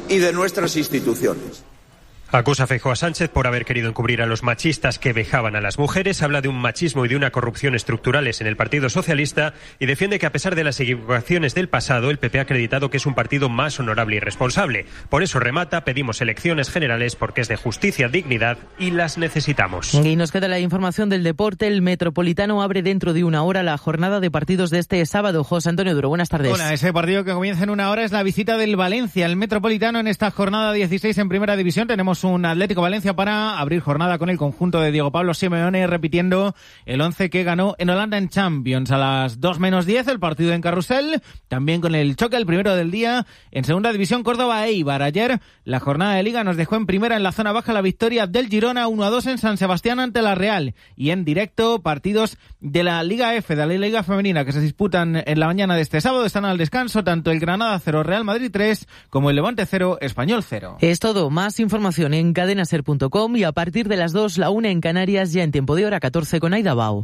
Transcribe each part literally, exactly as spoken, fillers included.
y de nuestras instituciones. Acusa Feijóo a Sánchez por haber querido encubrir a los machistas que vejaban a las mujeres, habla de un machismo y de una corrupción estructurales en el Partido Socialista y defiende que a pesar de las equivocaciones del pasado, el P P ha acreditado que es un partido más honorable y responsable. Por eso remata, pedimos elecciones generales porque es de justicia, dignidad y las necesitamos. Y nos queda la información del deporte. El Metropolitano abre dentro de una hora la jornada de partidos de este sábado. José Antonio Duro, buenas tardes. Hola, ese partido que comienza en una hora es la visita del Valencia. El Metropolitano en esta jornada dieciséis en Primera División. Tenemos un Atlético Valencia para abrir jornada con el conjunto de Diego Pablo Simeone, repitiendo el once que ganó en Holanda en Champions. A las dos menos diez el partido en Carrusel, también con el choque, el primero del día en Segunda División, Córdoba-Eibar. Ayer la jornada de Liga nos dejó en primera en la zona baja la victoria del Girona uno a dos en San Sebastián ante la Real. Y en directo partidos de la Liga F, de la Liga Femenina, que se disputan en la mañana de este sábado. Están al descanso tanto el Granada cero, Real Madrid tres, como el Levante cero, Español cero. Es todo. Más información en cadena ser punto com y a partir de las dos, la una en Canarias, ya en tiempo de hora catorce con Aida Bao.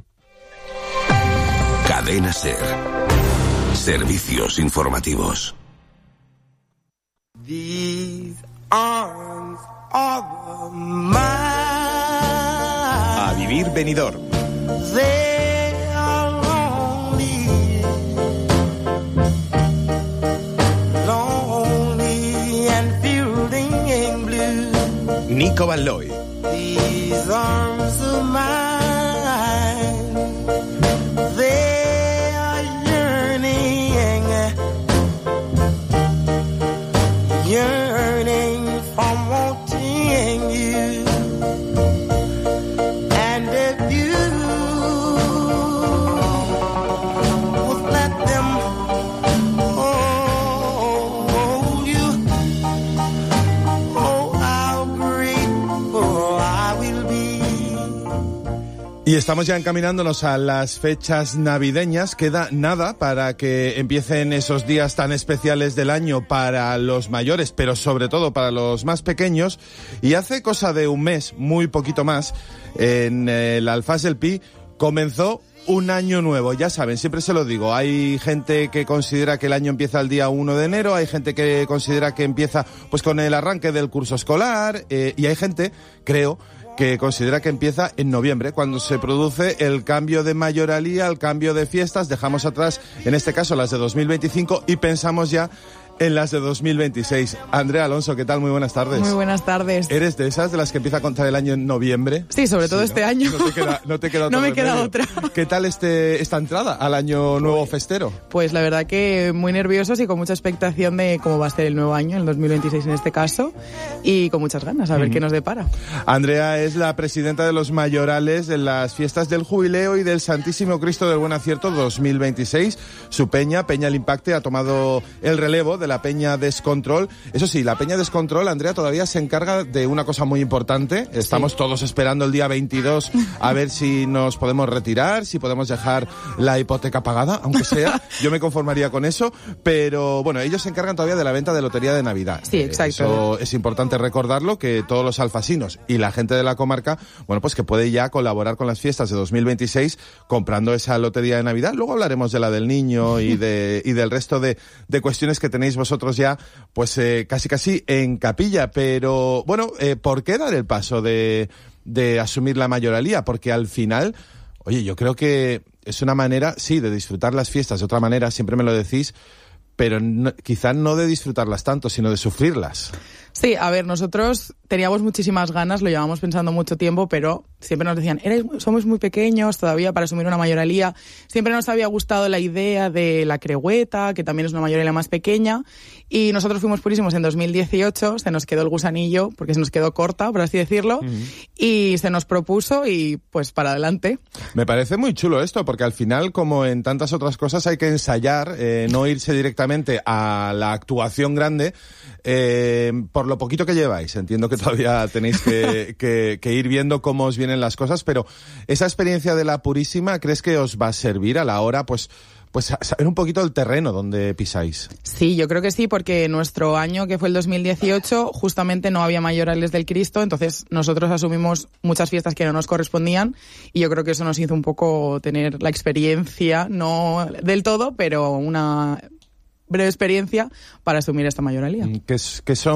Cadena Ser. Servicios informativos. These arms are mine. A vivir Benidorm. They are lonely. Lonely and filled blue. Nico Van Looy. These arms of mine, they are yearning, yearning for wanting you. And if you would let them hold you, oh, how grateful I will be. Y estamos ya encaminándonos a las fechas navideñas. Queda nada para que empiecen esos días tan especiales del año para los mayores, pero sobre todo para los más pequeños. Y hace cosa de un mes, muy poquito más, en el Alfás del Pi comenzó un año nuevo. Ya saben, siempre se lo digo, hay gente que considera que el año empieza el día uno de enero, hay gente que considera que empieza pues con el arranque del curso escolar, eh, y hay gente, creo, que considera que empieza en noviembre, cuando se produce el cambio de mayoralía, el cambio de fiestas. Dejamos atrás, en este caso, las de dos mil veinticinco y pensamos ya en las de dos mil veintiséis. Andrea Alonso, ¿qué tal? Muy buenas tardes. Muy buenas tardes. ¿Eres de esas de las que empieza a contar el año en noviembre? Sí, sobre todo sí, este ¿no? año. No te queda, no te queda otro No me remedio. queda otra. ¿Qué tal este esta entrada al año nuevo festero? Pues la verdad que muy nerviosos y con mucha expectación de cómo va a ser el nuevo año, el dos mil veintiséis en este caso, y con muchas ganas a ver uh-huh. qué nos depara. Andrea es la presidenta de los mayorales de las fiestas del Jubileo y del Santísimo Cristo del Buen Acierto dos mil veintiséis. Su peña, Peña El Impacte, ha tomado el relevo de la Peña Descontrol. Eso sí, la Peña Descontrol, Andrea, todavía se encarga de una cosa muy importante. Estamos sí. todos esperando el día veintidós a ver si nos podemos retirar, si podemos dejar la hipoteca pagada, aunque sea. Yo me conformaría con eso, pero bueno, ellos se encargan todavía de la venta de lotería de Navidad. Sí, exacto. Eso es importante recordarlo, que todos los alfasinos y la gente de la comarca, bueno, pues que puede ya colaborar con las fiestas de dos mil veintiséis comprando esa lotería de Navidad. Luego hablaremos de la del niño y de y del resto de, de cuestiones que tenéis vosotros ya pues eh, casi casi en capilla. Pero bueno, eh, ¿por qué dar el paso de, de asumir la mayoralía? Porque al final, oye, yo creo que es una manera, sí, de disfrutar las fiestas de otra manera, siempre me lo decís, pero no, quizá no de disfrutarlas tanto, sino de sufrirlas. Sí, a ver, nosotros teníamos muchísimas ganas, lo llevamos pensando mucho tiempo, pero siempre nos decían, Eres, somos muy pequeños todavía para asumir una mayoralía. Siempre nos había gustado la idea de la Crehueta, que también es una mayoralía más pequeña, y nosotros fuimos purísimos en dos mil dieciocho, se nos quedó el gusanillo, porque se nos quedó corta, por así decirlo, uh-huh. y se nos propuso y pues para adelante. Me parece muy chulo esto, porque al final, como en tantas otras cosas, hay que ensayar, eh, no irse directamente a la actuación grande, eh, por lo poquito que lleváis. Entiendo que todavía tenéis que, que, que ir viendo cómo os vienen las cosas, pero esa experiencia de la Purísima, ¿crees que os va a servir a la hora, pues, pues saber un poquito el terreno donde pisáis? Sí, yo creo que sí, porque nuestro año, que fue el dos mil dieciocho, justamente no había mayorales del Cristo, entonces nosotros asumimos muchas fiestas que no nos correspondían, y yo creo que eso nos hizo un poco tener la experiencia, no del todo, pero una breve experiencia para asumir esta mayoralía. Que, que son